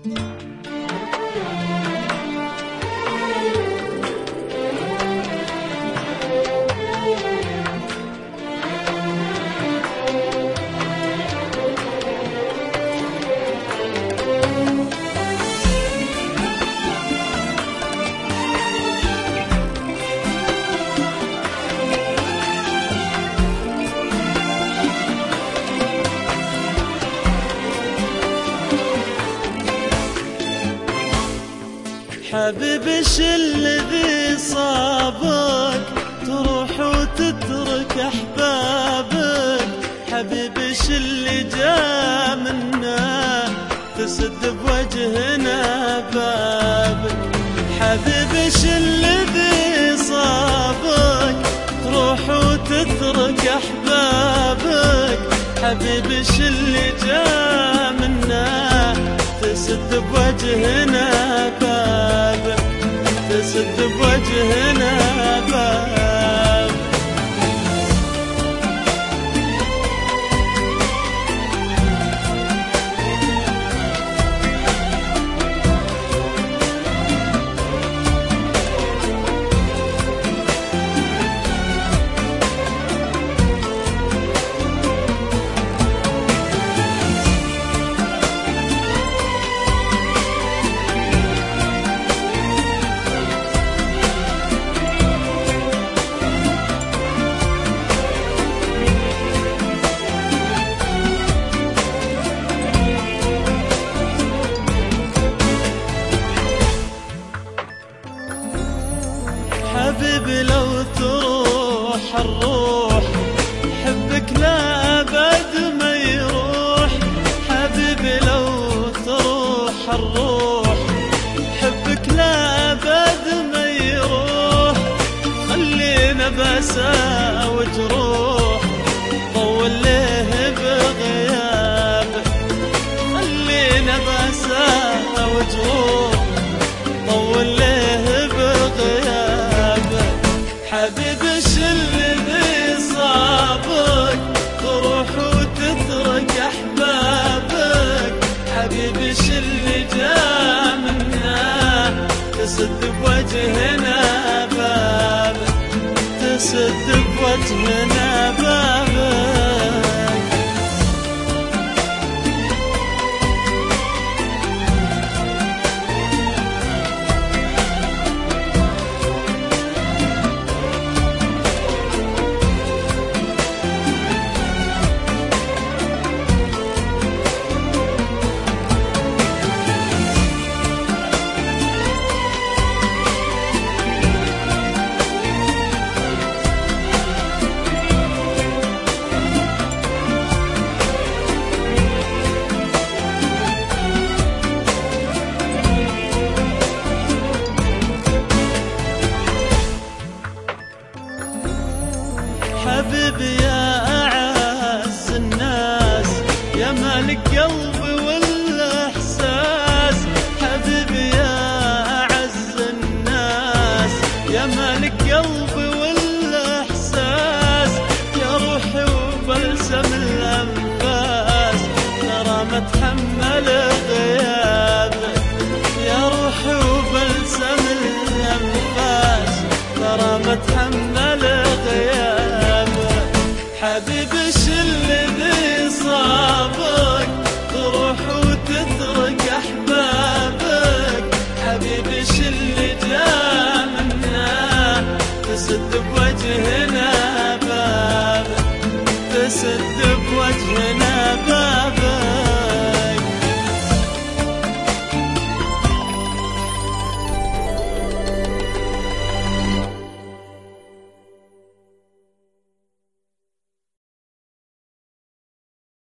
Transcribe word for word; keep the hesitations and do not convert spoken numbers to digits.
حبيبي الذي صابك تروح وتترك احبابك، حبيبي اللي جا منا تسد بوجهنا بابك، حبيبي الذي صابك تروح وتترك احبابك، حبيبي اللي جا منا تسد بوجهنا بابك، تسد بوجهنا بابك. حبيبي لو تروح الروح حبك لأبد ما يروح، حبيبي لو تروح الروح حبك لأبد ما يروح، خلينا بأسى وجروح طول ليه بغيابك، خلينا بأسى وجروح طول ليه بغيابك، حبيبي الذي صابك تروح وتترك احبابك، حبيبي اللي جا منا تسد بوجهنا بابك، تسد بوجهنا بابك. حبيبي يا أعز الناس يا مالك قلبي والإحساس، حبيبي يا أعز الناس يا مالك قلبي والإحساس، يا روحي وبلسم الأنفاس ترى ما اتحمل غيابك، يا روحي وبلسم الأنفاس ترى ما اتحمل غيابك، حبيبي الذي صابك تروح وتترك احبابك، حبيبي اللي جا منا تسد بوجهك